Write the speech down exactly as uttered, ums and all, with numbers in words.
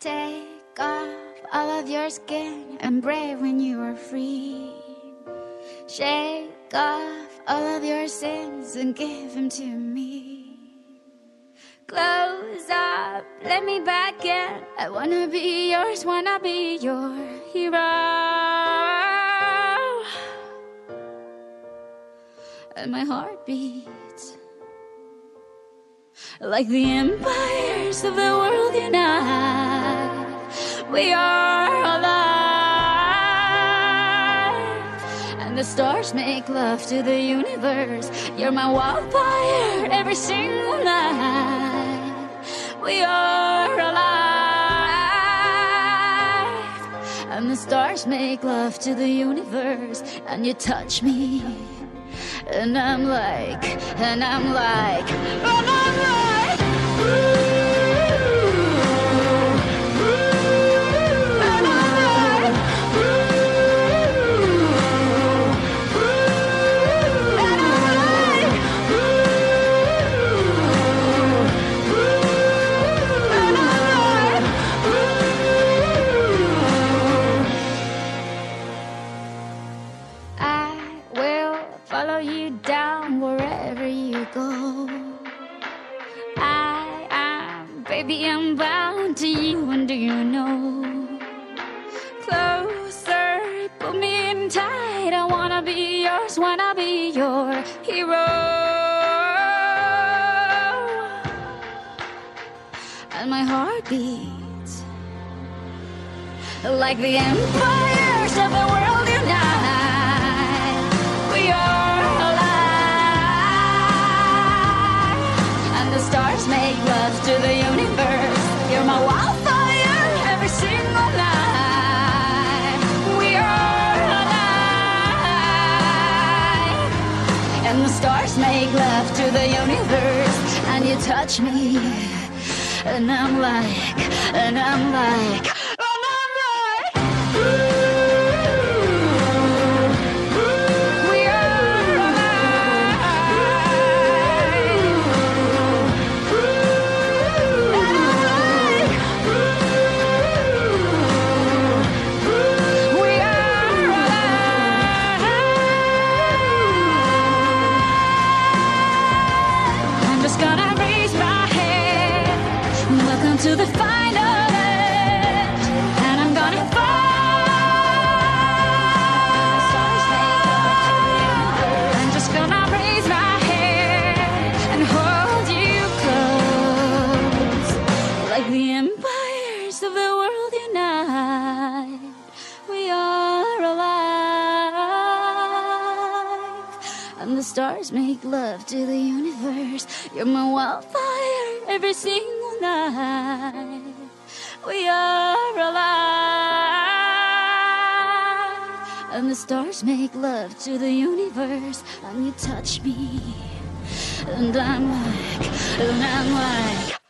Take off all of your skin and brave when you are free. Shake off all of your sins and give them to me. Close up, let me back in. I wanna be yours, wanna be your hero. And my heart beats like the empires of the world unite. We are alive, and the stars make love to the universe. You're my wildfire every single night. We are alive, and the stars make love to the universe. And you touch me, and I'm like, and I'm like, and I'm like, ooh. Follow you down wherever you go. I am, baby, I'm bound to you, and do you know? Closer, put me in tight. I wanna be yours, wanna be your hero. And my heart beats like the empires of the world unite. We are alive, and the stars make love to the universe. You're my wildfire every single night. We are alive, and the stars make love to the universe. And you touch me, and I'm like, and I'm like, and I'm like, ooh. To the final edge, and I'm gonna fall. I'm just gonna raise my head and hold you close, like the empires of the world unite. We are alive, and the stars make love to the universe. You're my wildfire every single night. We are alive, and the stars make love to the universe. And you touch me, and I'm like, and I'm like